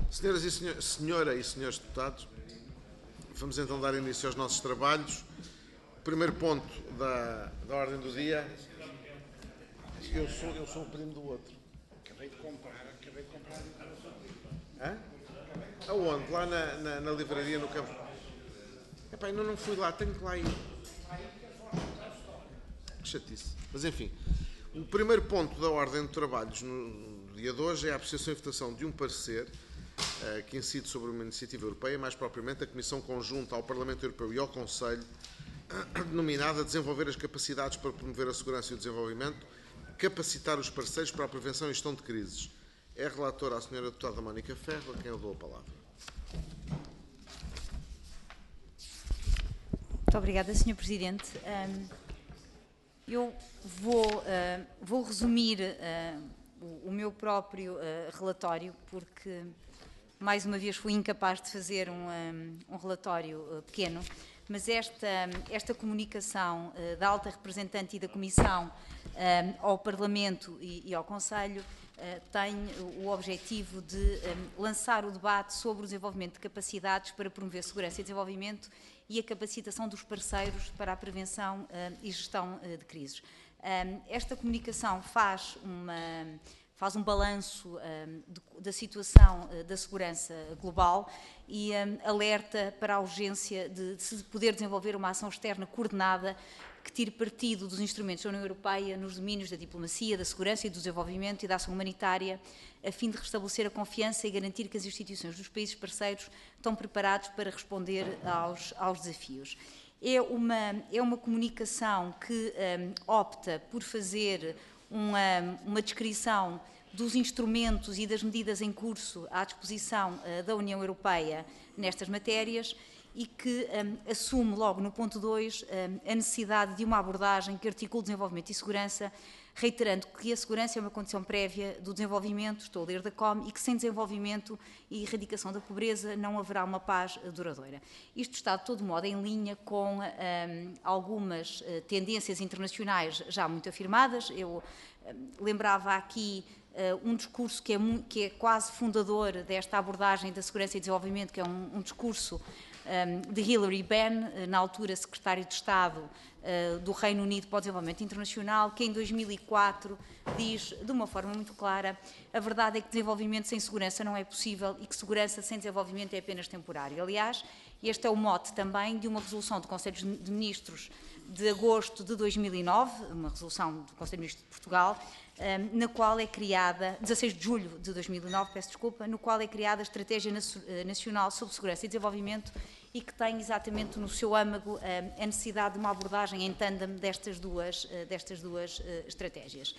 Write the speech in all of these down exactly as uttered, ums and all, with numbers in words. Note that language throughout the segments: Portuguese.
Senhoras e senhor, senhora e senhores deputados, vamos então dar início aos nossos trabalhos. O primeiro ponto da, da ordem do dia. Eu sou, eu sou o primo do outro. Acabei de comprar, acabei de comprar. Hã? Aonde? Lá na, na, na livraria no campo. Epá, ainda não fui lá, tenho que lá ir. Que chatice. Mas enfim, o primeiro ponto da ordem de trabalhos no dia de hoje é a apreciação e votação de um parecer uh, que incide sobre uma iniciativa europeia, mais propriamente a Comissão Conjunta ao Parlamento Europeu e ao Conselho, denominada a desenvolver as capacidades para promover a segurança e o desenvolvimento, capacitar os parceiros para a prevenção e gestão de crises. É a relatora a senhora deputada Mónica Ferro, a quem eu dou a palavra. Muito obrigada, senhor Presidente. Eu vou, vou resumir o meu próprio relatório, porque, mais uma vez, fui incapaz de fazer um, um relatório pequeno, mas esta, esta comunicação da alta representante e da Comissão ao Parlamento e, e ao Conselho tem o objetivo de lançar o debate sobre o desenvolvimento de capacidades para promover segurança e desenvolvimento e a capacitação dos parceiros para a prevenção e gestão de crises. Esta comunicação faz uma... faz um balanço um, de, da situação uh, da segurança global e um, alerta para a urgência de, de se poder desenvolver uma ação externa coordenada que tire partido dos instrumentos da União Europeia nos domínios da diplomacia, da segurança e do desenvolvimento e da ação humanitária, a fim de restabelecer a confiança e garantir que as instituições dos países parceiros estão preparados para responder aos, aos desafios. É uma, é uma comunicação que um, opta por fazer Uma, uma descrição dos instrumentos e das medidas em curso à disposição uh, da União Europeia nestas matérias e que um, assume logo no ponto dois um, a necessidade de uma abordagem que articule desenvolvimento e segurança, reiterando que a segurança é uma condição prévia do desenvolvimento, estou a ler da C O M, e que sem desenvolvimento e erradicação da pobreza não haverá uma paz duradoura. Isto está de todo modo em linha com um, algumas uh, tendências internacionais já muito afirmadas. Eu um, lembrava aqui uh, um discurso que é, que é quase fundador desta abordagem da segurança e desenvolvimento, que é um, um discurso um, de Hilary Benn, na altura secretário de Estado uh, do Reino Unido para o Desenvolvimento Internacional, que em dois mil e quatro diz de uma forma muito clara: a verdade é que desenvolvimento sem segurança não é possível e que segurança sem desenvolvimento é apenas temporário. Aliás, este é o mote também de uma resolução do Conselho de Ministros de agosto de dois mil e nove, uma resolução do Conselho de Ministros de Portugal, na qual é criada, dezasseis de julho de dois mil e nove, peço desculpa, no qual é criada a Estratégia Nacional sobre Segurança e Desenvolvimento e que tem exatamente no seu âmago a necessidade de uma abordagem em tandem destas duas, destas duas estratégias.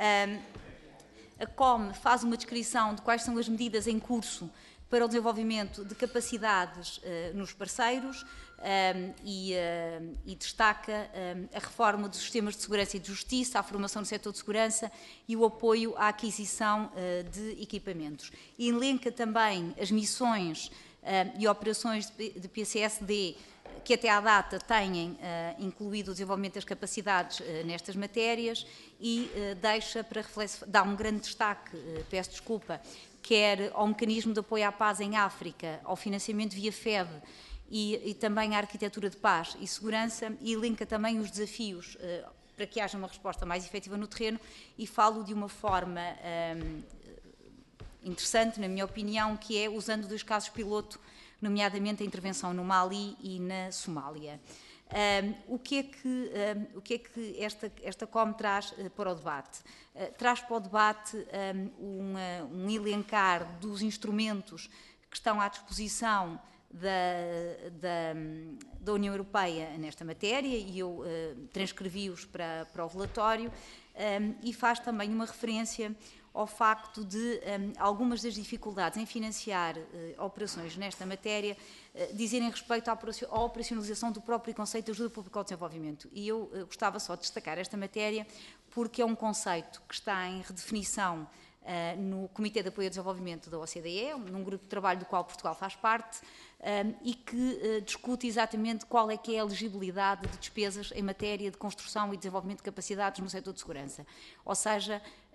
A C O M faz uma descrição de quais são as medidas em curso para o desenvolvimento de capacidades uh, nos parceiros um, e, uh, e destaca um, a reforma dos sistemas de segurança e de justiça, a formação no setor de segurança e o apoio à aquisição uh, de equipamentos. E elenca também as missões uh, e operações de P C S D que até à data têm uh, incluído o desenvolvimento das capacidades uh, nestas matérias e uh, deixa para reflexão, dá um grande destaque, uh, peço desculpa, quer ao mecanismo de apoio à paz em África, ao financiamento via F E D e, e também à arquitetura de paz e segurança, e elenca também os desafios uh, para que haja uma resposta mais efetiva no terreno, e falo de uma forma um, interessante, na minha opinião, que é usando dois casos piloto, nomeadamente a intervenção no Mali e na Somália. Um, o que é que, um, o que, é que esta, esta C O M traz uh, para o debate? Uh, traz para o debate um, um, uh, um elencar dos instrumentos que estão à disposição da, da, da União Europeia nesta matéria, e eu uh, transcrevi-os para, para o relatório, um, e faz também uma referência ao facto de um, algumas das dificuldades em financiar uh, operações nesta matéria uh, dizerem respeito à, à operacionalização do próprio conceito de ajuda pública ao desenvolvimento. E eu uh, gostava só de destacar esta matéria porque é um conceito que está em redefinição uh, no Comitê de Apoio ao Desenvolvimento da O C D E, num grupo de trabalho do qual Portugal faz parte, um, e que uh, discute exatamente qual é que é a elegibilidade de despesas em matéria de construção e desenvolvimento de capacidades no setor de segurança. Ou seja,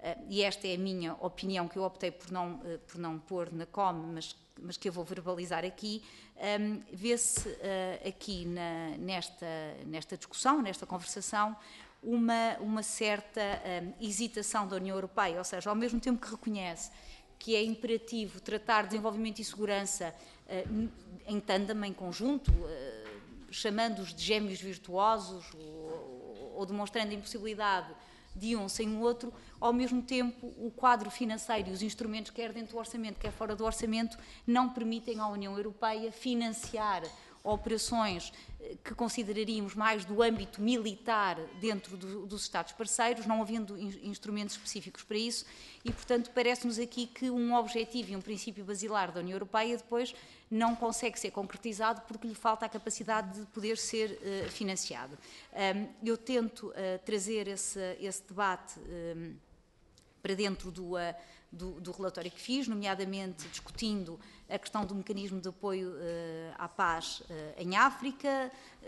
e esta é a minha opinião, que eu optei por não, por não pôr na C O M, mas, mas que eu vou verbalizar aqui, um, vê-se uh, aqui na, nesta, nesta discussão, nesta conversação, uma, uma certa um, hesitação da União Europeia, ou seja, ao mesmo tempo que reconhece que é imperativo tratar desenvolvimento e segurança uh, em tandem, em conjunto, uh, chamando-os de gêmeos virtuosos ou, ou demonstrando a impossibilidade de um sem o outro, ao mesmo tempo o quadro financeiro e os instrumentos, quer dentro do orçamento, quer fora do orçamento, não permitem à União Europeia financiar operações que consideraríamos mais do âmbito militar dentro do, dos Estados parceiros, não havendo in, instrumentos específicos para isso, e, portanto, parece-nos aqui que um objetivo e um princípio basilar da União Europeia depois não consegue ser concretizado porque lhe falta a capacidade de poder ser uh, financiado. Um, eu tento uh, trazer esse, esse debate um, para dentro do, uh, do, do relatório que fiz, nomeadamente discutindo a questão do mecanismo de apoio uh, à paz uh, em África, uh,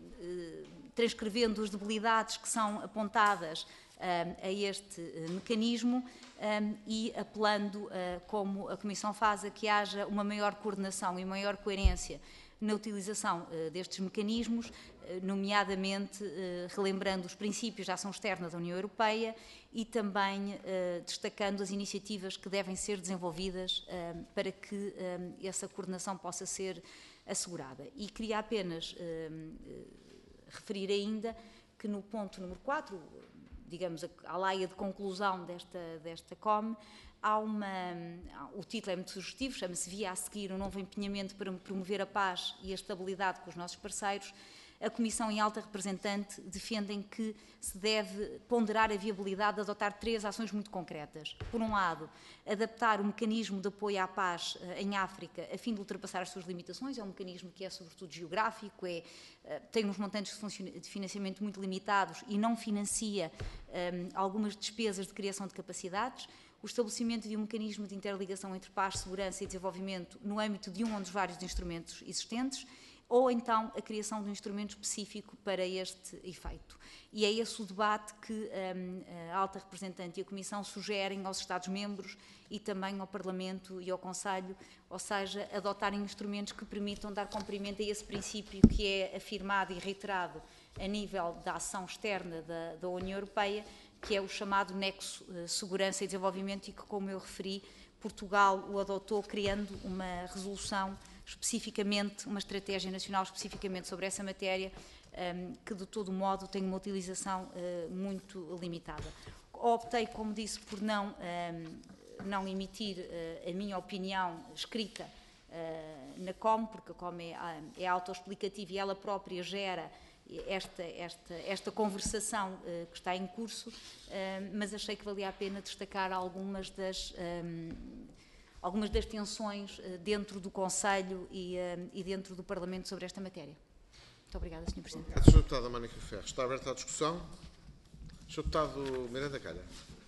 uh, transcrevendo as debilidades que são apontadas uh, a este uh, mecanismo um, e apelando, uh, como a Comissão faz, a que haja uma maior coordenação e maior coerência na utilização uh, destes mecanismos, uh, nomeadamente uh, relembrando os princípios de ação externa da União Europeia e também uh, destacando as iniciativas que devem ser desenvolvidas uh, para que uh, essa coordenação possa ser assegurada. E queria apenas uh, uh, referir ainda que no ponto número quatro, digamos, a, a laia de conclusão desta, desta C O M, há uma, o título é muito sugestivo, chama-se Via a seguir, um novo empenhamento para promover a paz e a estabilidade com os nossos parceiros. A Comissão e a Alta Representante defendem que se deve ponderar a viabilidade de adotar três ações muito concretas. Por um lado, adaptar o mecanismo de apoio à paz em África a fim de ultrapassar as suas limitações. É um mecanismo que é sobretudo geográfico, é, tem uns montantes de financiamento muito limitados e não financia um, algumas despesas de criação de capacidades. O estabelecimento de um mecanismo de interligação entre paz, segurança e desenvolvimento no âmbito de um ou dos vários instrumentos existentes, ou então a criação de um instrumento específico para este efeito. E é esse o debate que um, a Alta Representante e a Comissão sugerem aos Estados-membros e também ao Parlamento e ao Conselho, ou seja, adotarem instrumentos que permitam dar cumprimento a esse princípio que é afirmado e reiterado a nível da ação externa da, da União Europeia, que é o chamado nexo uh, segurança e desenvolvimento e que, como eu referi, Portugal o adotou criando uma resolução especificamente, uma estratégia nacional especificamente sobre essa matéria, um, que de todo modo tem uma utilização uh, muito limitada. Optei, como disse, por não, um, não emitir uh, a minha opinião escrita uh, na C O M, porque a C O M é, é autoexplicativa e ela própria gera esta, esta, esta conversação uh, que está em curso, uh, mas achei que valia a pena destacar algumas das... Um, algumas das tensões uh, dentro do Conselho e, uh, e dentro do Parlamento sobre esta matéria. Muito obrigada, senhor Presidente. Obrigado, senhor Deputado Mónica Ferro. Está aberta a discussão. senhor Deputado Miranda Calha.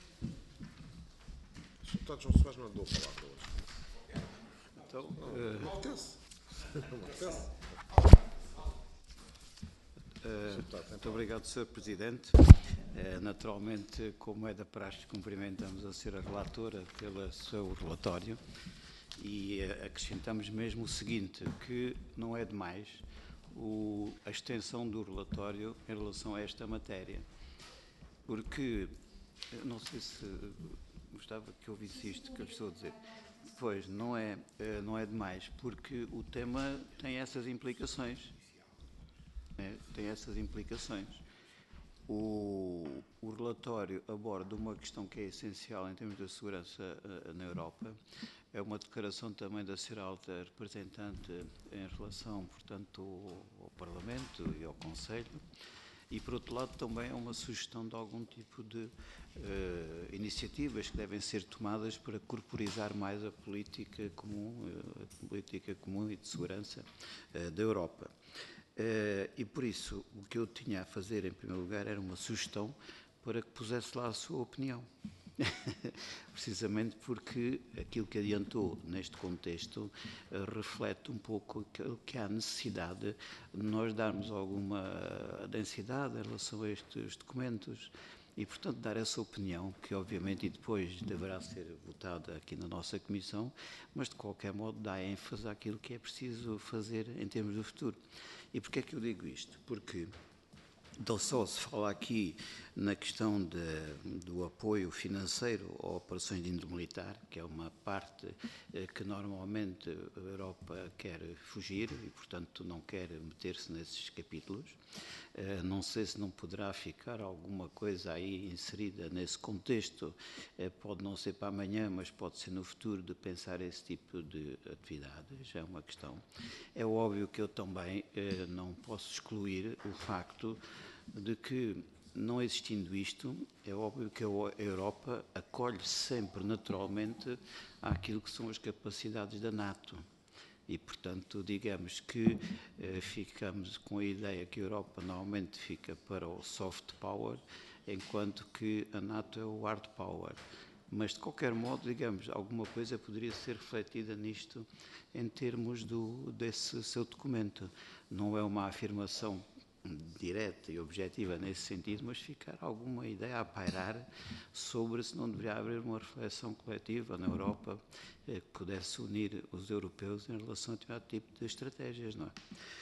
senhor Deputado João Soares não dou a palavra hoje. Então, Não, uh, não apetece. Não apetece. Uh, muito obrigado, senhor Presidente. Uh, naturalmente, como é da praxe, cumprimentamos a senhora relatora pelo seu relatório e uh, acrescentamos mesmo o seguinte, que não é demais o, a extensão do relatório em relação a esta matéria, porque, não sei se gostava que ouvisse isto que eu estou a dizer, pois não é, uh, não é demais, porque o tema tem essas implicações. Tem essas implicações. O, o relatório aborda uma questão que é essencial em termos de segurança uh, na Europa. É uma declaração também da senhora Alta Representante em relação, portanto, ao, ao Parlamento e ao Conselho. E, por outro lado, também é uma sugestão de algum tipo de uh, iniciativas que devem ser tomadas para corporizar mais a política comum, uh, a política comum e de segurança uh, da Europa. Uh, e por isso o que eu tinha a fazer em primeiro lugar era uma sugestão para que pusesse lá a sua opinião. Precisamente porque aquilo que adiantou neste contexto uh, reflete um pouco aquilo que há necessidade de nós darmos alguma densidade em relação a estes documentos E, portanto, dar essa opinião, que obviamente e depois deverá ser votada aqui na nossa Comissão, mas de qualquer modo dá ênfase àquilo que é preciso fazer em termos do futuro. E porquê é que eu digo isto? Porque não só se fala aqui na questão de, do apoio financeiro a operações de índole militar, que é uma parte eh, que normalmente a Europa quer fugir e, portanto, não quer meter-se nesses capítulos. Eh, não sei se não poderá ficar alguma coisa aí inserida nesse contexto, eh, pode não ser para amanhã, mas pode ser no futuro, de pensar esse tipo de atividades, é uma questão. É óbvio que eu também eh, não posso excluir o facto de que, não existindo isto, é óbvio que a Europa acolhe sempre naturalmente àquilo que são as capacidades da NATO. E, portanto, digamos que eh, ficamos com a ideia que a Europa normalmente fica para o soft power, enquanto que a NATO é o hard power. Mas, de qualquer modo, digamos, alguma coisa poderia ser refletida nisto em termos do, desse seu documento. Não é uma afirmação direta e objetiva nesse sentido, mas ficar alguma ideia a pairar sobre se não deveria haver uma reflexão coletiva na Europa eh, que pudesse unir os europeus em relação a determinado tipo de estratégias, não é?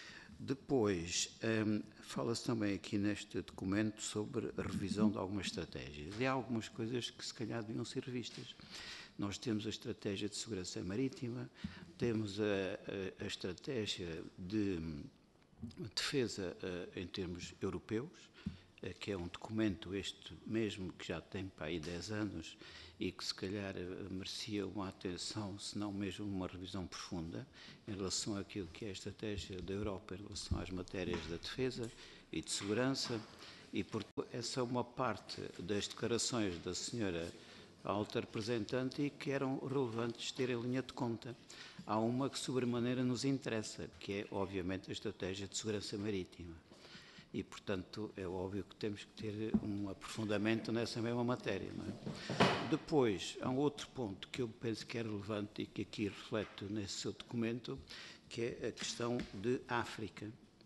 Depois, um, fala-se também aqui neste documento sobre a revisão de algumas estratégias. E há algumas coisas que se calhar deviam ser revistas. Nós temos a estratégia de segurança marítima, temos a, a, a estratégia de defesa uh, em termos europeus, uh, que é um documento este mesmo que já tem para aí dez anos e que se calhar uh, merecia uma atenção, se não mesmo uma revisão profunda em relação àquilo que é a estratégia da Europa em relação às matérias da defesa e de segurança. E, portanto, essa é uma parte das declarações da senhora alta representante e que eram relevantes ter em linha de conta. Há uma que sobremaneira nos interessa, que é, obviamente, a estratégia de segurança marítima. E, portanto, é óbvio que temos que ter um aprofundamento nessa mesma matéria, não é? Depois, há um outro ponto que eu penso que é relevante e que aqui reflete nesse seu documento, que é a questão de África.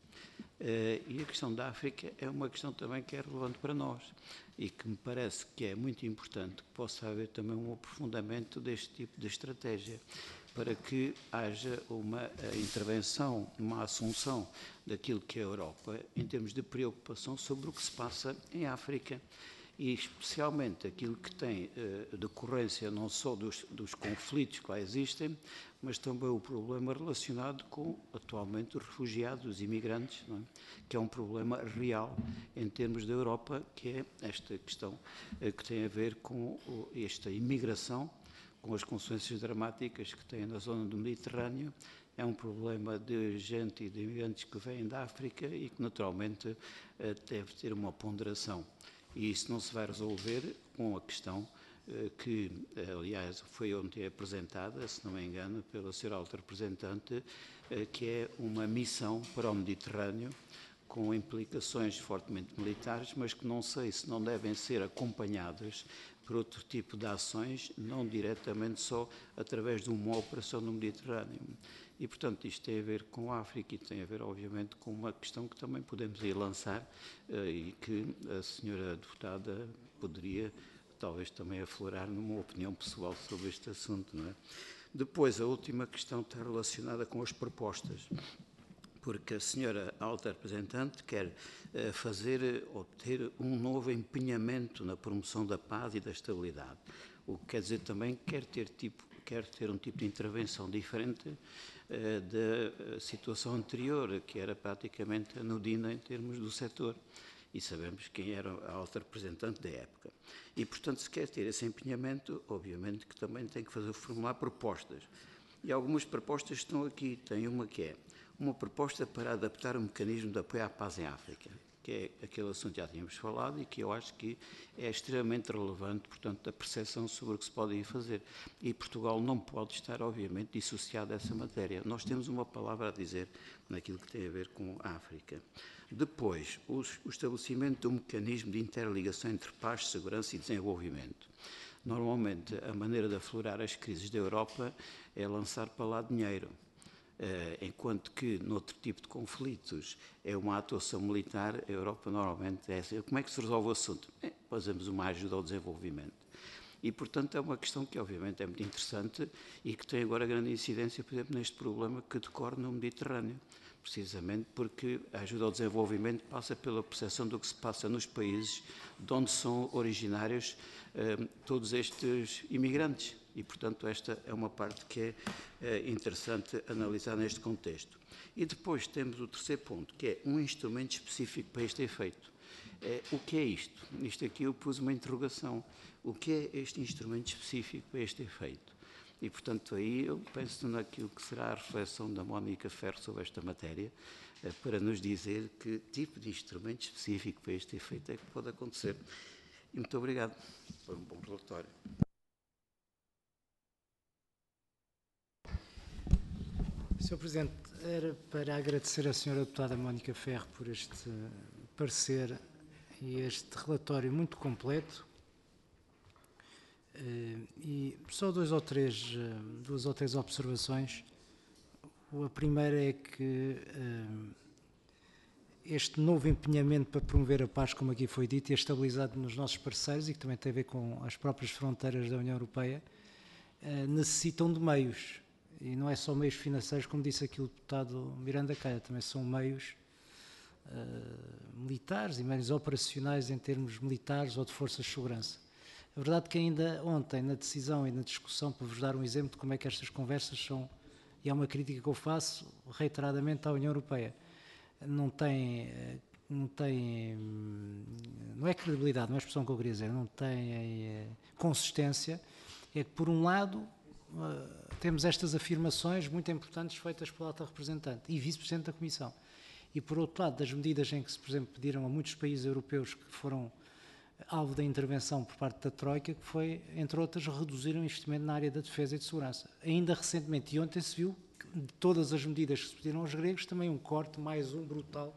Uh, e a questão da África é uma questão também que é relevante para nós e que me parece que é muito importante que possa haver também um aprofundamento deste tipo de estratégia para que haja uma uh, intervenção, uma assunção daquilo que é a Europa em termos de preocupação sobre o que se passa em África e especialmente aquilo que tem uh, decorrência não só dos, dos conflitos que lá existem, mas também o problema relacionado com, atualmente, os refugiados, os imigrantes, não é? Que é um problema real em termos da Europa, que é esta questão uh, que tem a ver com o, esta imigração, com as consequências dramáticas que tem na zona do Mediterrâneo. É um problema de gente e de imigrantes que vêm da África e que, naturalmente, uh, deve ter uma ponderação. E isso não se vai resolver com a questão uh, que, aliás, foi ontem apresentada, se não me engano, pela senhora alta representante, uh, que é uma missão para o Mediterrâneo com implicações fortemente militares, mas que não sei se não devem ser acompanhadas por outro tipo de ações, não diretamente só através de uma operação no Mediterrâneo. E, portanto, isto tem a ver com a África e tem a ver, obviamente, com uma questão que também podemos aí lançar uh, e que a senhora deputada poderia, talvez, também aflorar numa opinião pessoal sobre este assunto, não é? Depois, a última questão está relacionada com as propostas, porque a senhora alta representante quer uh, fazer, obter um novo empenhamento na promoção da paz e da estabilidade, o que quer dizer também que quer ter, tipo, quer ter um tipo de intervenção diferente uh, da situação anterior, que era praticamente anodina em termos do setor, e sabemos quem era a alta representante da época. E, portanto, se quer ter esse empenhamento, obviamente que também tem que fazer formular propostas. E algumas propostas estão aqui. Tem uma que é uma proposta para adaptar o mecanismo de apoio à paz em África, que é aquele assunto que já tínhamos falado e que eu acho que é extremamente relevante, portanto, da percepção sobre o que se pode ir fazer. E Portugal não pode estar, obviamente, dissociado dessa matéria. Nós temos uma palavra a dizer naquilo que tem a ver com a África. Depois, o estabelecimento de um mecanismo de interligação entre paz, segurança e desenvolvimento. Normalmente, a maneira de aflorar as crises da Europa é lançar para lá dinheiro. enquanto que, noutro tipo de conflitos, é uma atuação militar, a Europa normalmente é assim. Como é que se resolve o assunto? É, fazemos uma ajuda ao desenvolvimento. E, portanto, é uma questão que, obviamente, é muito interessante e que tem agora grande incidência, por exemplo, neste problema que decorre no Mediterrâneo, precisamente porque a ajuda ao desenvolvimento passa pela percepção do que se passa nos países de onde são originários eh, todos estes imigrantes. E, portanto, esta é uma parte que é eh, interessante analisar neste contexto. E depois temos o terceiro ponto, que é um instrumento específico para este efeito. É, o que é isto? Isto aqui eu pus uma interrogação. O que é este instrumento específico para este efeito? E, portanto, aí eu penso naquilo que será a reflexão da Mónica Ferro sobre esta matéria, eh, para nos dizer que tipo de instrumento específico para este efeito é que pode acontecer. E muito obrigado. Foi um bom relatório. senhor Presidente, era para agradecer à senhora deputada Mónica Ferro por este parecer e este relatório muito completo. E só dois ou três, duas ou três observações. A primeira é que este novo empenhamento para promover a paz, como aqui foi dito, e a estabilidade nos nossos parceiros, e que também tem a ver com as próprias fronteiras da União Europeia, necessitam de meios. E não é só meios financeiros, como disse aqui o deputado Miranda Calha, também são meios uh, militares e meios operacionais em termos militares ou de forças de segurança. A verdade é que ainda ontem, na decisão e na discussão, para vos dar um exemplo de como é que estas conversas são, e é uma crítica que eu faço reiteradamente à União Europeia, não tem, não tem, não é credibilidade, não é a expressão que eu queria dizer, não tem é, consistência, é que por um lado temos estas afirmações muito importantes feitas pela alta representante e vice-presidente da Comissão. E, por outro lado, das medidas em que se, por exemplo, pediram a muitos países europeus que foram alvo da intervenção por parte da Troika, que foi, entre outras, reduzir o investimento na área da defesa e de segurança. Ainda recentemente, e ontem se viu, que de todas as medidas que se pediram aos gregos, também um corte, mais um brutal,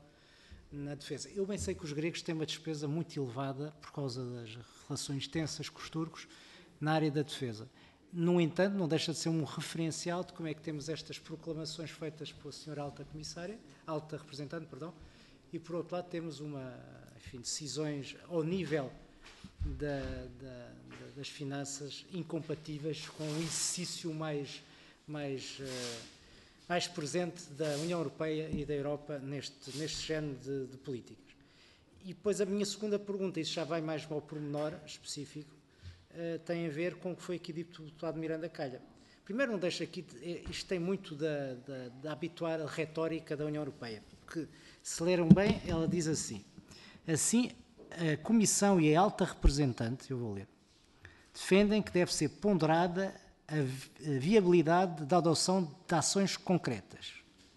na defesa. Eu bem sei que os gregos têm uma despesa muito elevada, por causa das relações tensas com os turcos, na área da defesa. No entanto, não deixa de ser um referencial de como é que temos estas proclamações feitas pela senhora alta comissária, alta representante, perdão, e por outro lado temos uma, enfim, decisões ao nível da, da, das finanças incompatíveis com o exercício mais, mais, uh, mais presente da União Europeia e da Europa neste, neste género de, de políticas. E depois a minha segunda pergunta, isso já vai mais ao pormenor específico, Uh, tem a ver com o que foi aqui dito pelo deputado Miranda Calha. Primeiro, não deixa aqui, isto tem muito da, da, da habitual retórica da União Europeia, porque, se leram bem, ela diz assim, assim, a Comissão e a alta representante, eu vou ler, defendem que deve ser ponderada a viabilidade da adoção de ações concretas.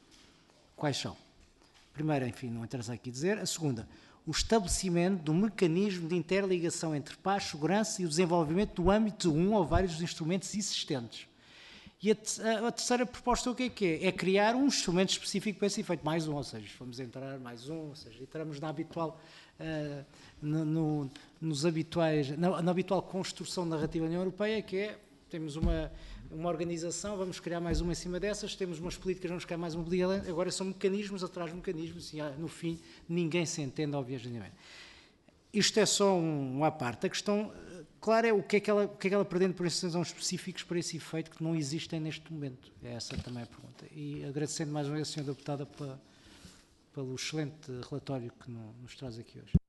Quais são? Primeiro, enfim, não interessa aqui dizer. A segunda, o estabelecimento do mecanismo de interligação entre paz, segurança e o desenvolvimento no âmbito de um ou vários instrumentos existentes. E a, a, a terceira proposta o que é que é? É criar um instrumento específico para esse efeito, mais um, ou seja, vamos entrar mais um, ou seja, entramos na habitual, uh, no, no, nos habituais, na, na habitual construção narrativa da União Europeia, que é, temos uma, uma organização, vamos criar mais uma em cima dessas, temos umas políticas, vamos criar mais uma política, agora são mecanismos atrás de mecanismos e no fim ninguém se entende, obviamente. Isto é só um, uma parte. A questão, claro, é o que é que ela, o que é que ela pretende por esses são específicos para esse efeito que não existem neste momento. É essa também a pergunta. E agradecendo mais uma vez a senhora deputada pela, pelo excelente relatório que nos traz aqui hoje.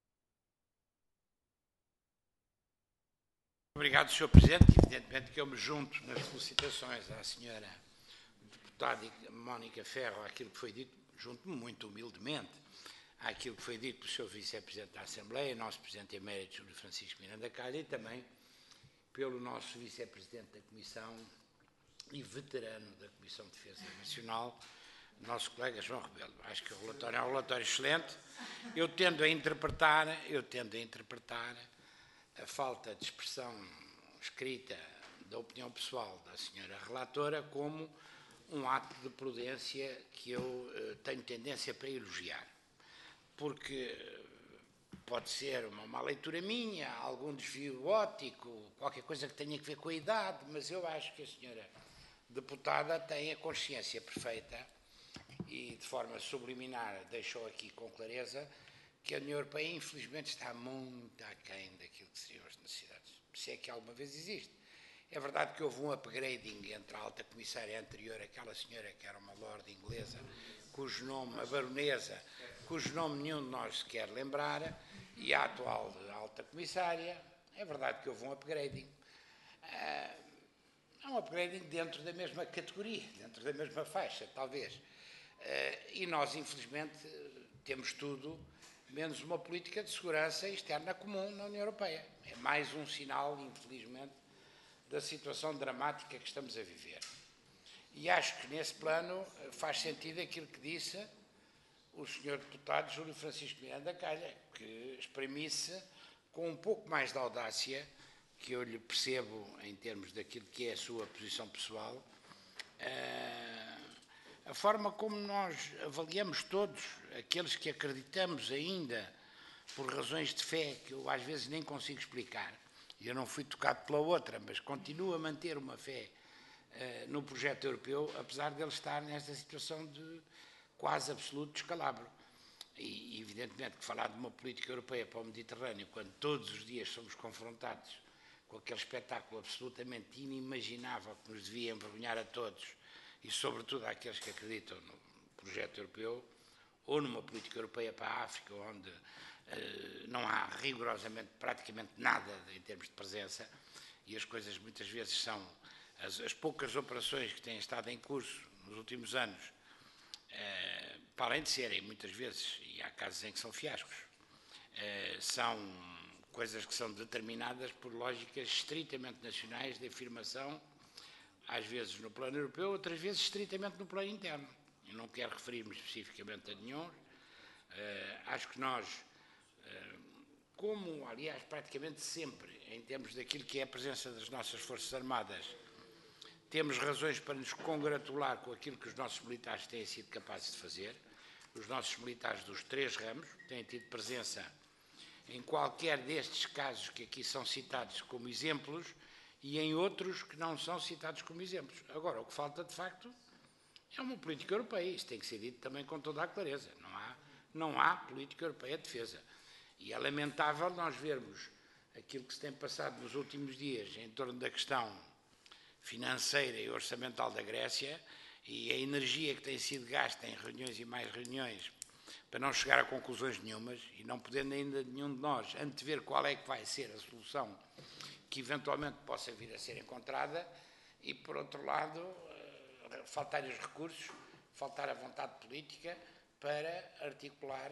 Obrigado, senhor Presidente. Evidentemente que eu me junto nas felicitações à senhora deputada Mónica Ferro àquilo que foi dito, junto-me muito humildemente àquilo que foi dito pelo senhor Vice-Presidente da Assembleia, nosso Presidente Emérito, Júlio Francisco Miranda Calha, e também pelo nosso Vice-Presidente da Comissão e veterano da Comissão de Defesa Nacional, nosso colega João Rebelo. Acho que o relatório é um relatório excelente. Eu tendo a interpretar, eu tendo a interpretar a falta de expressão escrita da opinião pessoal da senhora relatora como um ato de prudência que eu uh, tenho tendência para elogiar. Porque pode ser uma má leitura minha, algum desvio óptico, qualquer coisa que tenha que ver com a idade, mas eu acho que a senhora deputada tem a consciência perfeita e, de forma subliminar, deixou aqui com clareza que a União Europeia, infelizmente, está muito aquém daquilo que seriam as necessidades, se é que alguma vez existe. É verdade que houve um upgrading entre a alta comissária anterior, aquela senhora que era uma lorde inglesa, cujo nome, a baronesa, cujo nome nenhum de nós se quer lembrar, e a atual alta comissária. É verdade que houve um upgrading. É um upgrading dentro da mesma categoria, dentro da mesma faixa, talvez. E nós, infelizmente, temos tudo menos uma política de segurança externa comum na União Europeia. É mais um sinal, infelizmente, da situação dramática que estamos a viver. E acho que, nesse plano, faz sentido aquilo que disse o senhor deputado Júlio Francisco Miranda Calha, que exprimisse com um pouco mais de audácia, que eu lhe percebo em termos daquilo que é a sua posição pessoal, a forma como nós avaliamos todos, aqueles que acreditamos ainda por razões de fé, que eu às vezes nem consigo explicar, e eu não fui tocado pela outra, mas continuo a manter uma fé uh, no projeto europeu, apesar de ele estar nesta situação de quase absoluto descalabro. E, evidentemente, que falar de uma política europeia para o Mediterrâneo, quando todos os dias somos confrontados com aquele espetáculo absolutamente inimaginável que nos devia envergonhar a todos, e sobretudo àqueles que acreditam no projeto europeu, ou numa política europeia para a África, onde Uh, não há rigorosamente praticamente nada em termos de presença, e as coisas muitas vezes são as, as poucas operações que têm estado em curso nos últimos anos, uh, para além de serem muitas vezes, e há casos em que são fiascos, uh, são coisas que são determinadas por lógicas estritamente nacionais de afirmação, às vezes no plano europeu, outras vezes estritamente no plano interno. Eu não quero referir-me especificamente a nenhum. Uh, acho que nós, como, aliás, praticamente sempre, em termos daquilo que é a presença das nossas Forças Armadas, temos razões para nos congratular com aquilo que os nossos militares têm sido capazes de fazer. Os nossos militares dos três ramos têm tido presença em qualquer destes casos que aqui são citados como exemplos e em outros que não são citados como exemplos. Agora, o que falta, de facto, é uma política europeia. Isso tem que ser dito também com toda a clareza. Não há, não há política europeia de defesa. E é lamentável nós vermos aquilo que se tem passado nos últimos dias em torno da questão financeira e orçamental da Grécia e a energia que tem sido gasta em reuniões e mais reuniões para não chegar a conclusões nenhumas e não podendo ainda nenhum de nós antever qual é que vai ser a solução que eventualmente possa vir a ser encontrada e, por outro lado, faltar os recursos, faltar a vontade política para articular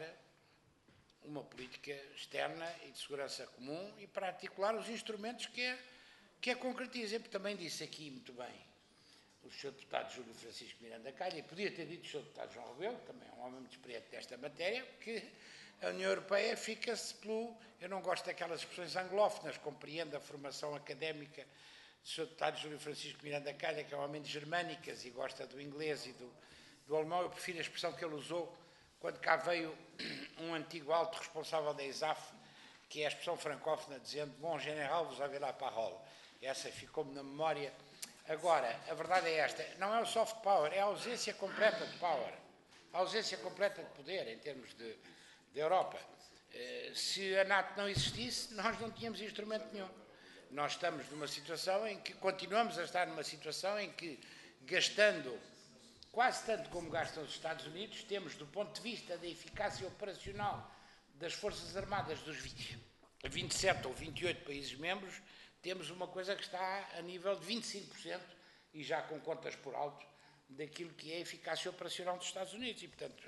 uma política externa e de segurança comum e para articular os instrumentos que a, que a concretizem. Porque também disse aqui muito bem o senhor deputado Júlio Francisco Miranda Calha, e podia ter dito o senhor deputado João Rebelo, também é um homem muito experiente desta matéria, que a União Europeia fica-se pelo... Eu não gosto daquelas expressões anglófonas, compreendo a formação académica do senhor deputado Júlio Francisco Miranda Calha, que é um homem de germânicas e gosta do inglês e do, do alemão. Eu prefiro a expressão que ele usou quando cá veio um antigo alto responsável da I S A F, que é a expressão francófona, dizendo "Bom general, vous avez la parole". Essa ficou-me na memória. Agora, a verdade é esta, não é o soft power, é a ausência completa de power, a ausência completa de poder em termos de, de Europa. Se a NATO não existisse, nós não tínhamos instrumento nenhum. Nós estamos numa situação em que, continuamos a estar numa situação em que, gastando quase tanto como gastam os Estados Unidos, temos, do ponto de vista da eficácia operacional das Forças Armadas dos vinte e sete ou vinte e oito países membros, temos uma coisa que está a nível de vinte e cinco por cento, e já com contas por alto, daquilo que é a eficácia operacional dos Estados Unidos. E, portanto,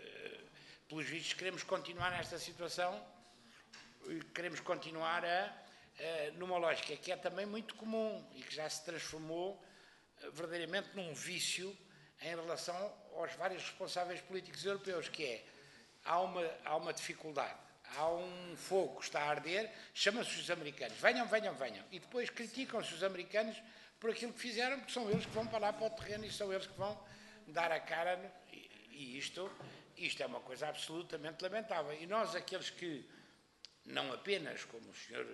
pelos vistos, queremos continuar nesta situação, queremos continuar a, a, numa lógica que é também muito comum e que já se transformou verdadeiramente num vício em relação aos vários responsáveis políticos europeus, que é, há uma, há uma dificuldade, há um fogo que está a arder, chamam-se os americanos, venham, venham, venham, e depois criticam-se os americanos por aquilo que fizeram, porque são eles que vão para lá para o terreno e são eles que vão dar a cara, no, e, e isto, isto é uma coisa absolutamente lamentável. E nós, aqueles que, não apenas, como o senhor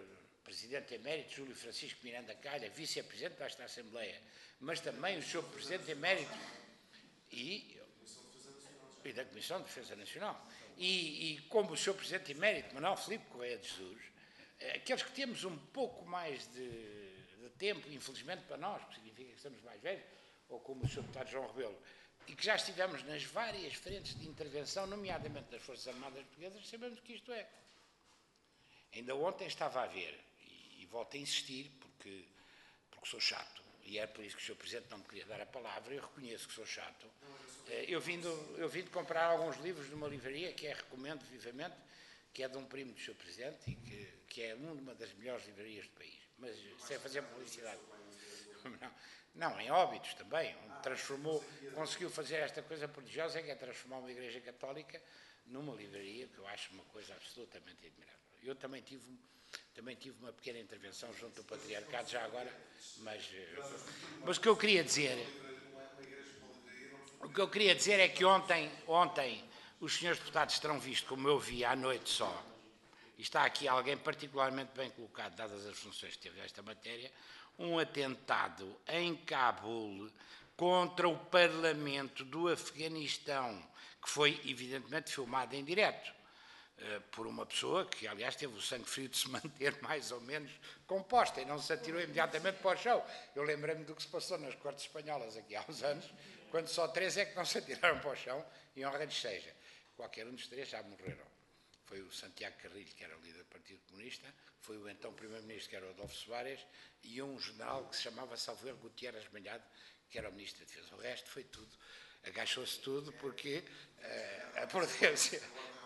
Presidente Emérito Júlio Francisco Miranda Calha, Vice-Presidente desta Assembleia, mas também o senhor Presidente Emérito e, e da Comissão de Defesa Nacional, e, e como o senhor Presidente Emérito Manuel Filipe Correia de Jesus, aqueles que temos um pouco mais de, de tempo, infelizmente para nós, porque significa que estamos mais velhos, ou como o senhor Deputado João Rebelo, e que já estivemos nas várias frentes de intervenção, nomeadamente das Forças Armadas Portuguesas, sabemos o que isto é. Ainda ontem estava a ver, e, e volto a insistir, porque, porque sou chato, e é por isso que o senhor Presidente não me queria dar a palavra, eu reconheço que sou chato. Eu vim de, eu vim de comprar alguns livros de uma livraria, que é, recomendo vivamente, que é de um primo do senhor Presidente, e que, que é uma das melhores livrarias do país. Mas sem fazer publicidade. Não, não, em Óbidos também, onde transformou, conseguiu fazer esta coisa prodigiosa, que é transformar uma igreja católica numa livraria, que eu acho uma coisa absolutamente admirável. Eu também tive, também tive uma pequena intervenção junto do Patriarcado, já agora, mas, mas o que eu queria dizer, o que eu queria dizer é que ontem, ontem os senhores deputados terão visto, como eu vi à noite só, e está aqui alguém particularmente bem colocado, dadas as funções que teve esta matéria, um atentado em Cabul contra o Parlamento do Afeganistão, que foi evidentemente filmado em direto por uma pessoa que, aliás, teve o sangue frio de se manter mais ou menos composta e não se atirou imediatamente para o chão. Eu lembrei-me do que se passou nas Cortes Espanholas aqui há uns anos, quando só três é que não se atiraram para o chão, e honra-lhes seja. Qualquer um dos três já morreram. Foi o Santiago Carrilho, que era o líder do Partido Comunista, foi o então Primeiro-Ministro, que era o Adolfo Soares, e um general que se chamava Salvador Gutierrez Malhado, que era o Ministro da Defesa. O resto foi tudo, agachou-se tudo, porque uh, a prudência...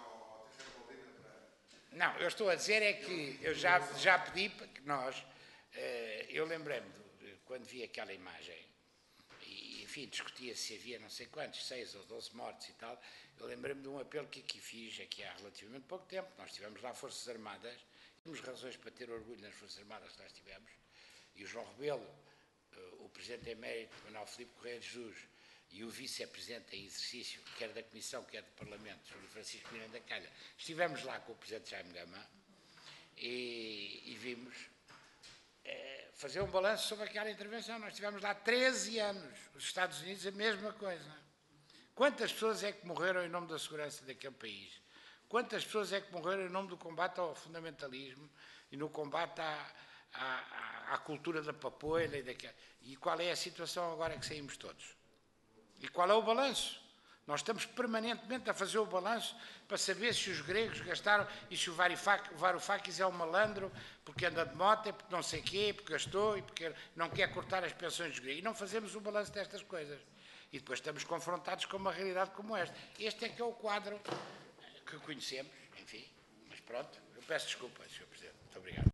Não, eu estou a dizer é que eu já, já pedi para que nós, uh, eu lembrei-me, quando vi aquela imagem, e enfim, discutia-se se havia não sei quantos, seis ou doze mortes e tal, eu lembrei-me de um apelo que aqui fiz, aqui há relativamente pouco tempo. Nós tivemos lá Forças Armadas, temos razões para ter orgulho nas Forças Armadas que nós tivemos, e o João Rebelo, uh, o Presidente Emérito Manuel Filipe Correia de Jesus, e o Vice-Presidente em exercício, quer da Comissão, quer do Parlamento, Júlio Francisco Miranda Calha, estivemos lá com o Presidente Jaime Gama e, e vimos é, fazer um balanço sobre aquela intervenção. Nós estivemos lá treze anos, os Estados Unidos a mesma coisa. Quantas pessoas é que morreram em nome da segurança daquele país? Quantas pessoas é que morreram em nome do combate ao fundamentalismo e no combate à, à, à cultura da papoila e daquela? E qual é a situação agora que saímos todos? E qual é o balanço? Nós estamos permanentemente a fazer o balanço para saber se os gregos gastaram e se o Varoufakis é um malandro porque anda de moto, porque não sei o quê, porque gastou e porque não quer cortar as pensões dos gregos. E não fazemos o balanço destas coisas. E depois estamos confrontados com uma realidade como esta. Este é que é o quadro que conhecemos, enfim. Mas pronto, eu peço desculpa, senhor Presidente. Muito obrigado.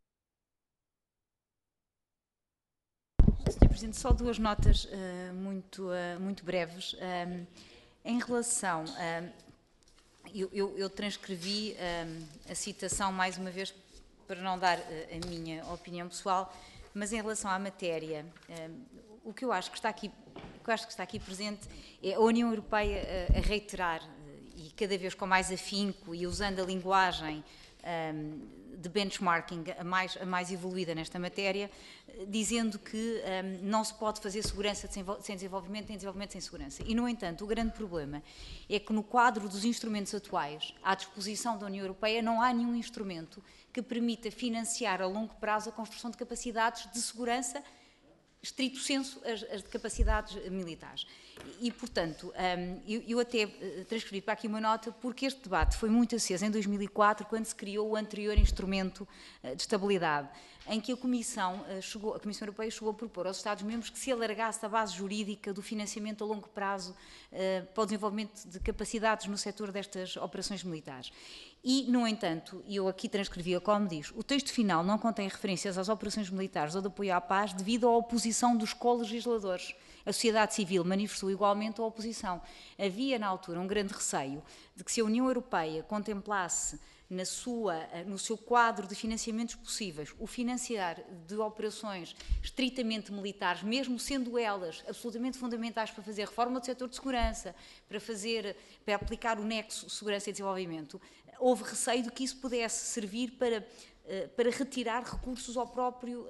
senhor Presidente, só duas notas uh, muito, uh, muito breves. Um, em relação a... Eu, eu, eu transcrevi um, a citação mais uma vez para não dar uh, a minha opinião pessoal, mas em relação à matéria, um, o que eu acho que está aqui, o que eu acho que está aqui presente é a União Europeia uh, a reiterar, uh, e cada vez com mais afinco e usando a linguagem um, de benchmarking a mais, a mais evoluída nesta matéria, dizendo que um, não se pode fazer segurança sem desenvolvimento, nem desenvolvimento sem segurança. E, no entanto, o grande problema é que no quadro dos instrumentos atuais, à disposição da União Europeia, não há nenhum instrumento que permita financiar a longo prazo a construção de capacidades de segurança, estrito senso, as, as de capacidades militares. E, portanto, um, eu, eu até transferi para aqui uma nota, porque este debate foi muito aceso em dois mil e quatro, quando se criou o anterior instrumento de estabilidade, em que a Comissão, chegou, a Comissão Europeia chegou a propor aos Estados-membros que se alargasse a base jurídica do financiamento a longo prazo uh, para o desenvolvimento de capacidades no setor destas operações militares. E, no entanto, e eu aqui transcrevia como diz, o texto final não contém referências às operações militares ou de apoio à paz devido à oposição dos co-legisladores. A sociedade civil manifestou igualmente a oposição. Havia, na altura, um grande receio de que se a União Europeia contemplasse na sua, no seu quadro de financiamentos possíveis o financiar de operações estritamente militares, mesmo sendo elas absolutamente fundamentais para fazer reforma do setor de segurança, para, fazer, para aplicar o nexo segurança e desenvolvimento, houve receio de que isso pudesse servir para para retirar recursos ao próprio,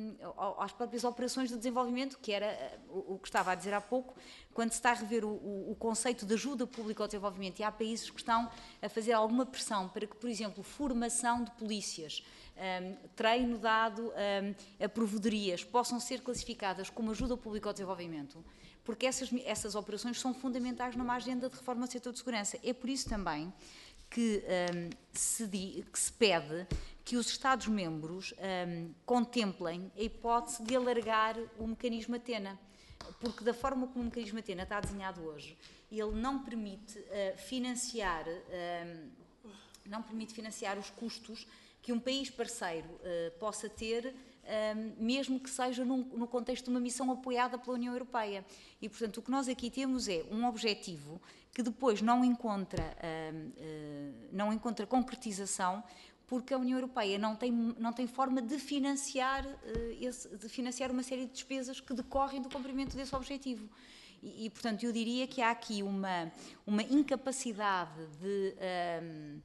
às próprias operações de desenvolvimento, que era o que estava a dizer há pouco, quando se está a rever o, o, o conceito de ajuda pública ao desenvolvimento, e há países que estão a fazer alguma pressão para que, por exemplo, formação de polícias, um, treino dado um, a provedorias, possam ser classificadas como ajuda pública ao desenvolvimento, porque essas, essas operações são fundamentais numa agenda de reforma do setor de segurança. É por isso também que, um, se, di, que se pede que os Estados-membros um, contemplem a hipótese de alargar o mecanismo Athena, porque da forma como o mecanismo Athena está desenhado hoje, ele não permite uh, financiar, uh, não permite financiar os custos que um país parceiro uh, possa ter, uh, mesmo que seja num, no contexto de uma missão apoiada pela União Europeia. E, portanto, o que nós aqui temos é um objetivo que depois não encontra, uh, uh, não encontra concretização, porque a União Europeia não tem, não tem forma de financiar, uh, esse, de financiar uma série de despesas que decorrem do cumprimento desse objetivo. E, e portanto, eu diria que há aqui uma, uma incapacidade de... Um,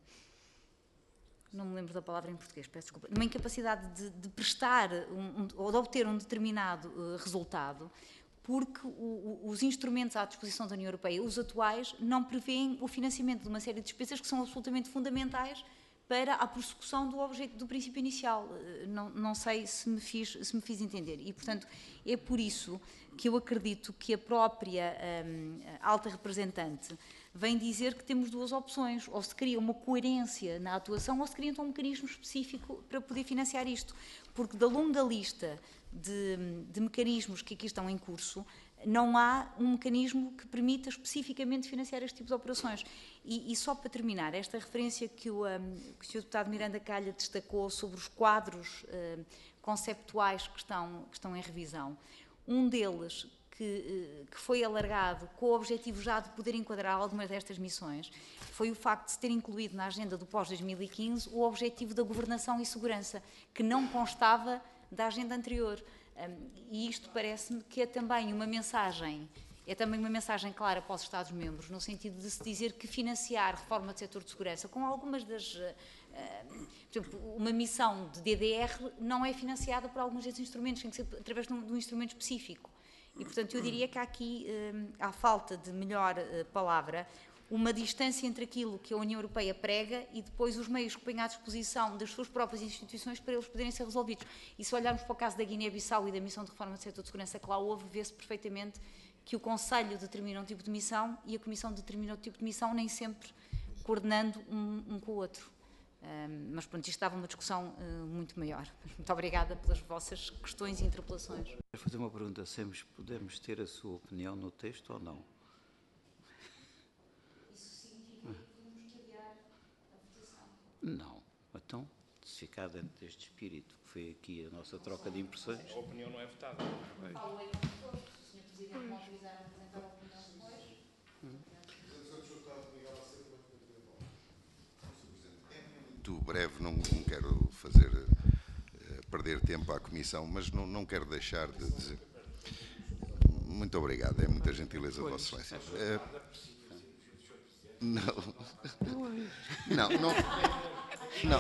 não me lembro da palavra em português, peço desculpa. Uma incapacidade de, de prestar um, um, ou de obter um determinado uh, resultado, porque o, o, os instrumentos à disposição da União Europeia, os atuais, não prevêem o financiamento de uma série de despesas que são absolutamente fundamentais para a prossecução do, objeto, do princípio inicial. Não, não sei se me, fiz, se me fiz entender. E, portanto, é por isso que eu acredito que a própria um, alta representante vem dizer que temos duas opções. Ou se cria uma coerência na atuação, ou se cria então um mecanismo específico para poder financiar isto. Porque da longa lista de, de mecanismos que aqui estão em curso, não há um mecanismo que permita especificamente financiar este tipo de operações. E, e só para terminar, esta referência que o, um, que o senhor Deputado Miranda Calha destacou sobre os quadros um, conceptuais que estão, que estão em revisão, um deles que, que foi alargado com o objetivo já de poder enquadrar algumas destas missões, foi o facto de se ter incluído na agenda do pós dois mil e quinze o objetivo da governação e segurança, que não constava da agenda anterior. Um, e isto parece-me que é também uma mensagem, é também uma mensagem clara para os Estados-membros, no sentido de se dizer que financiar reforma do setor de segurança, com algumas das... Uh, uh, por exemplo, uma missão de D D R não é financiada por alguns desses instrumentos, tem que ser através de um, de um instrumento específico. E, portanto, eu diria que há aqui, uh, à falta de melhor uh, palavra, uma distância entre aquilo que a União Europeia prega e depois os meios que põem à disposição das suas próprias instituições para eles poderem ser resolvidos. E se olharmos para o caso da Guiné-Bissau e da missão de reforma do setor de segurança que lá houve, vê-se perfeitamente que o Conselho determina um tipo de missão e a Comissão determina outro tipo de missão, nem sempre coordenando um, um com o outro. Um, mas, pronto, isto estava uma discussão uh, muito maior. Muito obrigada pelas vossas questões e interpelações. Quero fazer uma pergunta, Semos, podemos ter a sua opinião no texto ou não? Não. Então, se ficar dentro deste espírito, que foi aqui a nossa troca de impressões... A opinião não é votada. Paulo é o senhor Presidente me autorizar a apresentar a opinião depois. É muito breve, não, não quero fazer uh, perder tempo à Comissão, mas não, não quero deixar de dizer... Muito obrigado, é muita gentileza de Vossa Excelência. Uh, Não, não, não, não.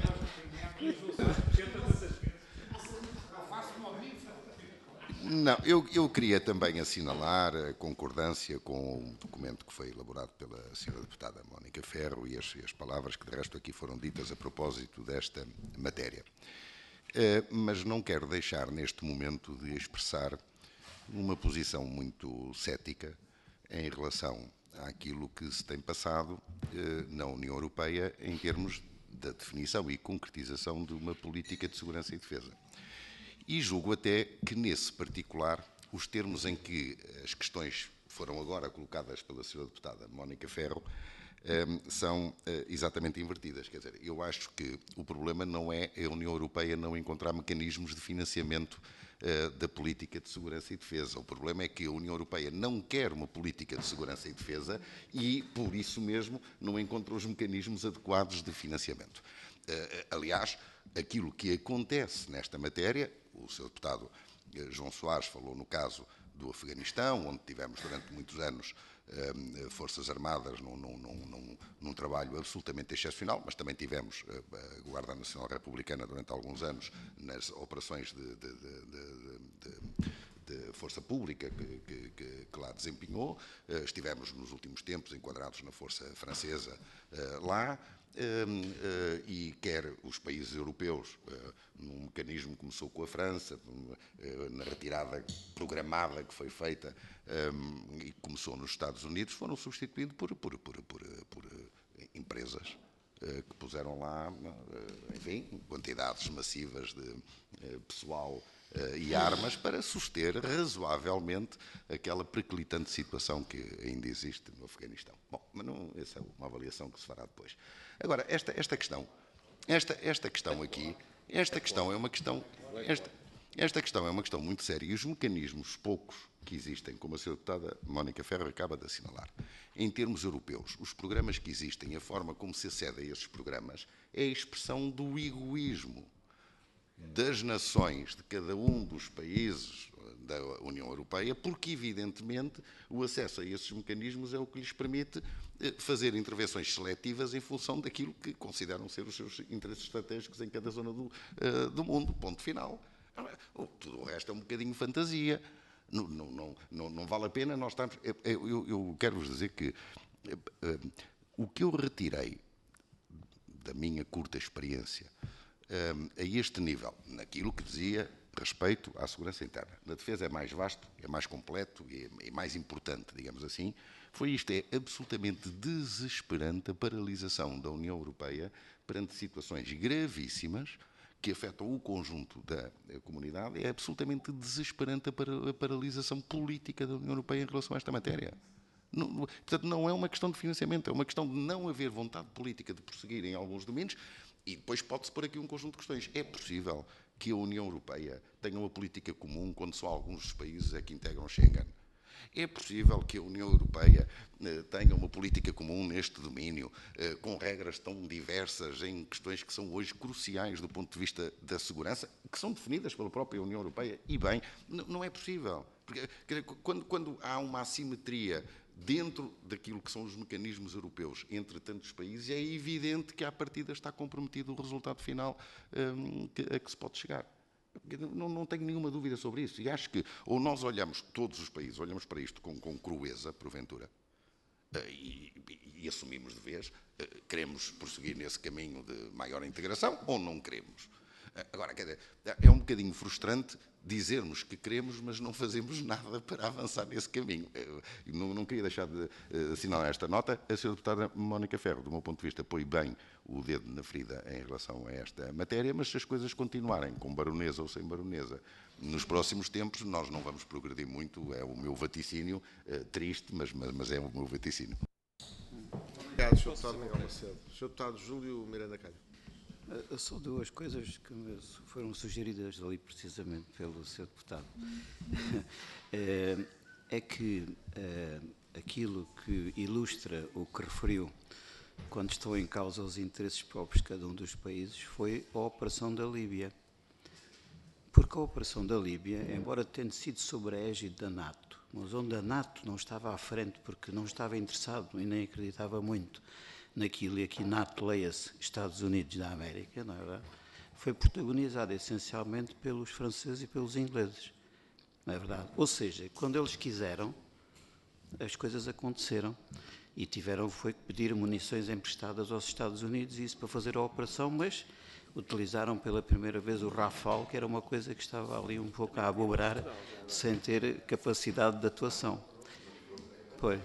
Não, eu, eu queria também assinalar a concordância com o documento que foi elaborado pela senhora Deputada Mónica Ferro e as, as palavras que de resto aqui foram ditas a propósito desta matéria. Uh, mas não quero deixar neste momento de expressar uma posição muito cética em relação àquilo que se tem passado eh, na União Europeia em termos da definição e concretização de uma política de segurança e defesa. E julgo até que, nesse particular, os termos em que as questões foram agora colocadas pela senhora Deputada Mónica Ferro eh, são eh, exatamente invertidas. Quer dizer, eu acho que o problema não é a União Europeia não encontrar mecanismos de financiamento da política de segurança e defesa. O problema é que a União Europeia não quer uma política de segurança e defesa e, por isso mesmo, não encontra os mecanismos adequados de financiamento. Aliás, aquilo que acontece nesta matéria, o senhor deputado João Soares falou no caso do Afeganistão, onde tivemos durante muitos anos eh, Forças Armadas num, num, num, num trabalho absolutamente excepcional, mas também tivemos a Guarda Nacional Republicana durante alguns anos nas operações de, de, de, de, de de força pública que, que, que, que lá desempenhou. Uh, estivemos nos últimos tempos enquadrados na força francesa uh, lá, uh, uh, e quer os países europeus, uh, num mecanismo que começou com a França, uh, na retirada programada que foi feita um, e que começou nos Estados Unidos, foram substituídos por, por, por, por, por uh, empresas uh, que puseram lá, uh, enfim, quantidades massivas de uh, pessoal Uh, e armas para suster razoavelmente aquela periclitante situação que ainda existe no Afeganistão. Bom, mas não, essa é uma avaliação que se fará depois. Agora, esta, esta questão, esta, esta questão aqui, esta questão é uma questão, esta, esta questão é uma questão muito séria, e os mecanismos poucos que existem, como a senhora deputada Mónica Ferro acaba de assinalar, em termos europeus, os programas que existem, a forma como se acede a esses programas, é a expressão do egoísmo das nações, de cada um dos países da União Europeia, porque, evidentemente, o acesso a esses mecanismos é o que lhes permite fazer intervenções seletivas em função daquilo que consideram ser os seus interesses estratégicos em cada zona do, uh, do mundo. Ponto final. Tudo o resto é um bocadinho fantasia. Não, não, não, não, não vale a pena nós estarmos... Eu, eu, eu quero-vos dizer que uh, o que eu retirei da minha curta experiência Um, a este nível, naquilo que dizia respeito à segurança interna. Na defesa é mais vasto, é mais completo e é, é mais importante, digamos assim. Foi isto, é absolutamente desesperante a paralisação da União Europeia perante situações gravíssimas que afetam o conjunto da comunidade. É absolutamente desesperante a, para, a paralisação política da União Europeia em relação a esta matéria. Não, portanto, não é uma questão de financiamento, é uma questão de não haver vontade política de prosseguir em alguns domínios. E depois pode-se pôr aqui um conjunto de questões. É possível que a União Europeia tenha uma política comum quando só alguns dos países é que integram Schengen? É possível que a União Europeia eh, tenha uma política comum neste domínio, eh, com regras tão diversas em questões que são hoje cruciais do ponto de vista da segurança, que são definidas pela própria União Europeia? E bem, não é possível. Porque, quando, quando há uma assimetria dentro daquilo que são os mecanismos europeus entre tantos países, é evidente que à partida está comprometido o resultado final um, que, a que se pode chegar. Não, não tenho nenhuma dúvida sobre isso. E acho que ou nós olhamos, todos os países, olhamos para isto com, com crueza, porventura, e, e, e assumimos de vez, queremos prosseguir nesse caminho de maior integração ou não queremos. Agora, quer dizer, é um bocadinho frustrante dizermos que queremos, mas não fazemos nada para avançar nesse caminho. Eu não, não queria deixar de uh, assinalar esta nota. A senhora deputada Mónica Ferro, do meu ponto de vista, põe bem o dedo na ferida em relação a esta matéria, mas se as coisas continuarem com baronesa ou sem baronesa, nos próximos tempos nós não vamos progredir muito. É o meu vaticínio, uh, triste, mas, mas, mas é o meu vaticínio. Obrigado, senhor Deputado Miguel Macedo. senhor Deputado Júlio Miranda Calho. Uh, só duas coisas que me foram sugeridas ali precisamente pelo senhor Deputado. uh, é que uh, aquilo que ilustra o que referiu quando estão em causa os interesses próprios de cada um dos países foi a Operação da Líbia. Porque a Operação da Líbia, embora tenha sido sob a égide da NATO, mas onde a NATO não estava à frente porque não estava interessado e nem acreditava muito naquilo, e aqui NATO leia-se Estados Unidos da América, não é verdade? Foi protagonizada essencialmente pelos franceses e pelos ingleses, não é verdade? Ou seja, quando eles quiseram, as coisas aconteceram e tiveram foi que pedir munições emprestadas aos Estados Unidos, isso para fazer a operação, mas utilizaram pela primeira vez o Rafale, que era uma coisa que estava ali um pouco a aboberar, sem ter capacidade de atuação. Pois.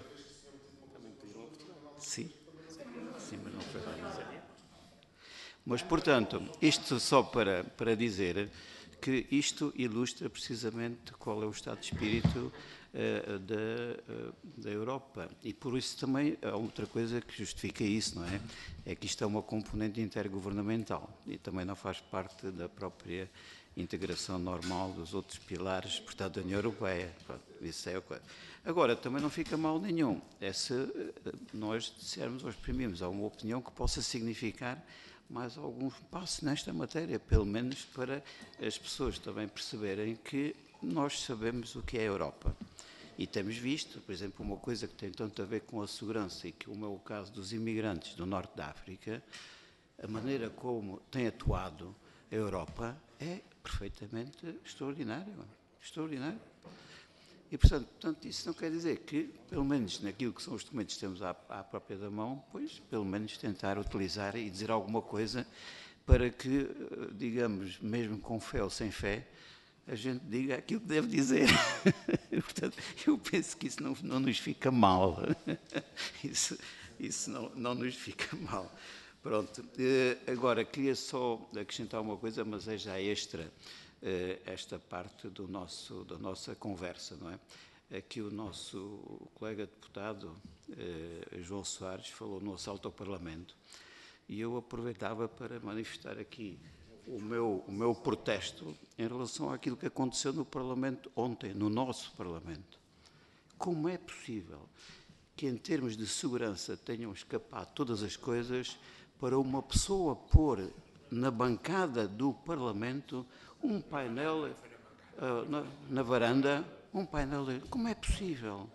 Sim. Sim, mas não foi bem. Mas, portanto, isto só para, para dizer que isto ilustra precisamente qual é o estado de espírito uh, da, uh, da Europa. E por isso também há outra coisa que justifica isso, não é? É que isto é uma componente intergovernamental e também não faz parte da própria integração normal dos outros pilares, portanto, da União Europeia. Pronto, isso é o que... Agora, também não fica mal nenhum, é se nós dissermos ou exprimirmos alguma opinião que possa significar mais algum passo nesta matéria, pelo menos para as pessoas também perceberem que nós sabemos o que é a Europa. E temos visto, por exemplo, uma coisa que tem tanto a ver com a segurança e que, como é o caso dos imigrantes do Norte da África, a maneira como tem atuado a Europa é perfeitamente extraordinária. Extraordinária. E, portanto, portanto, isso não quer dizer que, pelo menos naquilo que são os documentos que temos à, à própria da mão, pois, pelo menos tentar utilizar e dizer alguma coisa para que, digamos, mesmo com fé ou sem fé, a gente diga aquilo que deve dizer. Portanto, eu penso que isso não, não nos fica mal. Isso, isso não, não nos fica mal. Pronto. Agora, queria só acrescentar uma coisa, mas é já extra esta parte do nosso, da nossa conversa, não é? Aqui o nosso colega deputado, João Soares, falou no assalto ao Parlamento, e eu aproveitava para manifestar aqui o meu, o meu protesto em relação àquilo que aconteceu no Parlamento ontem, no nosso Parlamento. Como é possível que, em termos de segurança, tenham escapado todas as coisas para uma pessoa pôr na bancada do Parlamento um painel uh, na, na varanda, um painel... De, como é possível?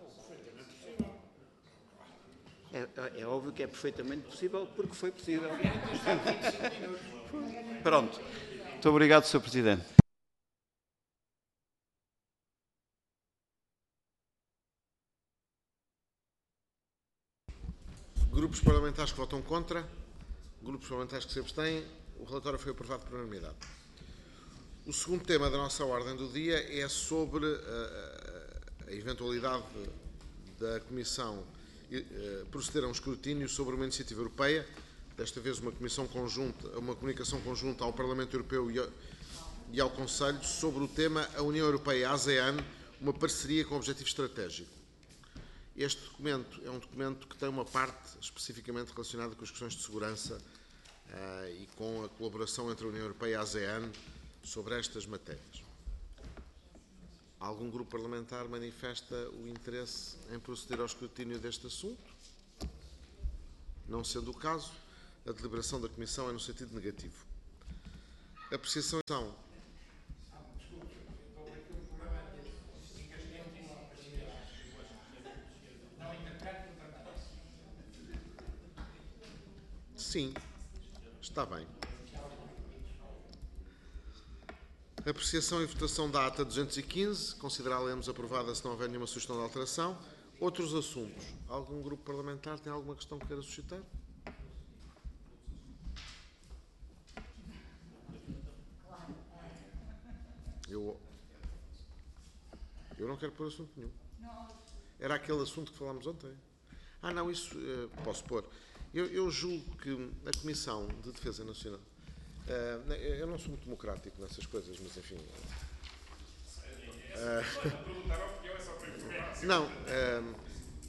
É, é óbvio que é perfeitamente possível, porque foi possível. Pronto. Muito obrigado, senhor Presidente. Grupos parlamentares que votam contra, grupos parlamentares que se abstêm, o relatório foi aprovado por unanimidade. O segundo tema da nossa ordem do dia é sobre a, a eventualidade da Comissão proceder a um escrutínio sobre uma iniciativa europeia, desta vez uma comissão conjunta, uma comunicação conjunta ao Parlamento Europeu e ao Conselho sobre o tema A União Europeia-ASEAN, uma parceria com objetivo estratégico. Este documento é um documento que tem uma parte especificamente relacionada com as questões de segurança uh, e com a colaboração entre a União Europeia e a ASEAN sobre estas matérias. Algum grupo parlamentar manifesta o interesse em proceder ao escrutínio deste assunto? Não sendo o caso, a deliberação da Comissão é no sentido negativo. A apreciação... Sim, está bem. Apreciação e votação da ata duzentos e quinze, considerá-la-emos aprovada se não houver nenhuma sugestão de alteração. Outros assuntos. Algum grupo parlamentar tem alguma questão que queira suscitar? Eu, eu não quero pôr assunto nenhum. Era aquele assunto que falámos ontem. Ah, não, isso uh, posso pôr. Eu, eu julgo que a Comissão de Defesa Nacional... Uh, eu não sou muito democrático nessas coisas, mas enfim... Uh, não, uh,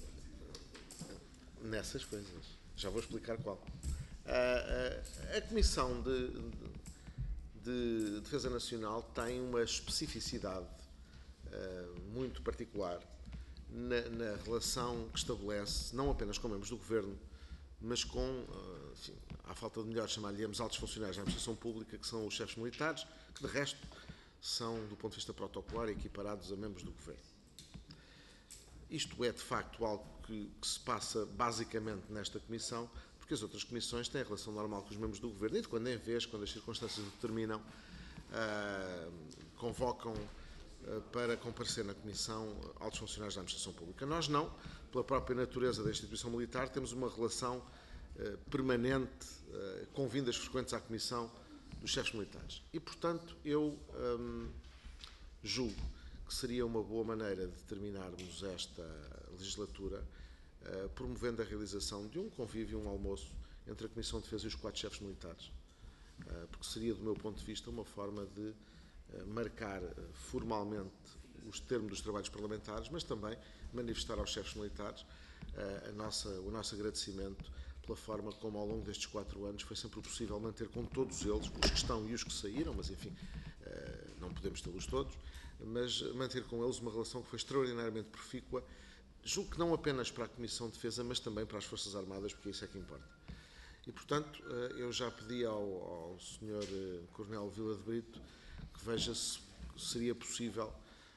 nessas coisas. Já vou explicar qual. Uh, uh, a Comissão de, de, de Defesa Nacional tem uma especificidade uh, muito particular na, na relação que estabelece, não apenas com membros do Governo, mas com, enfim, à falta de melhor, chamar-lhe-emos altos funcionários da administração pública, que são os chefes militares, que de resto são, do ponto de vista protocolar, equiparados a membros do Governo. Isto é, de facto, algo que, que se passa basicamente nesta Comissão, porque as outras comissões têm a relação normal com os membros do Governo, e de quando em vez, quando as circunstâncias o determinam, uh, convocam uh, para comparecer na Comissão altos funcionários da administração pública. Nós não, pela própria natureza da instituição militar, temos uma relação uh, permanente, uh, com vindas frequentes à Comissão dos chefes militares. E, portanto, eu um, julgo que seria uma boa maneira de terminarmos esta legislatura uh, promovendo a realização de um convívio, um almoço entre a Comissão de Defesa e os quatro chefes militares. Uh, porque seria, do meu ponto de vista, uma forma de uh, marcar uh, formalmente os termos dos trabalhos parlamentares, mas também manifestar aos chefes militares uh, a nossa, o nosso agradecimento pela forma como, ao longo destes quatro anos, foi sempre possível manter com todos eles, os que estão e os que saíram, mas, enfim, uh, não podemos tê-los todos, mas manter com eles uma relação que foi extraordinariamente profícua, julgo que não apenas para a Comissão de Defesa, mas também para as Forças Armadas, porque isso é que importa. E, portanto, eu já pedi ao, ao senhor Coronel Vila de Brito que veja se seria possível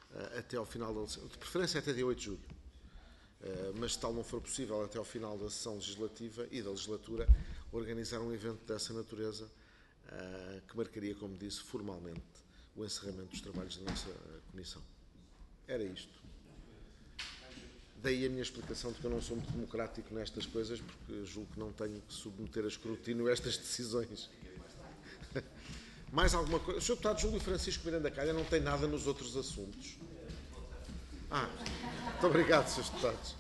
até ao final da legislatura, de preferência até dia oito de julho, mas se tal não for possível até ao final da sessão legislativa e da legislatura, organizar um evento dessa natureza que marcaria, como disse, formalmente o encerramento dos trabalhos da nossa Comissão. Era isto. Daí a minha explicação de que eu não sou muito democrático nestas coisas, porque julgo que não tenho que submeter a escrutínio estas decisões. Mais alguma coisa? O senhor Deputado Júlio Francisco Miranda Calha não tem nada nos outros assuntos. Ah, muito obrigado, senhores Deputados.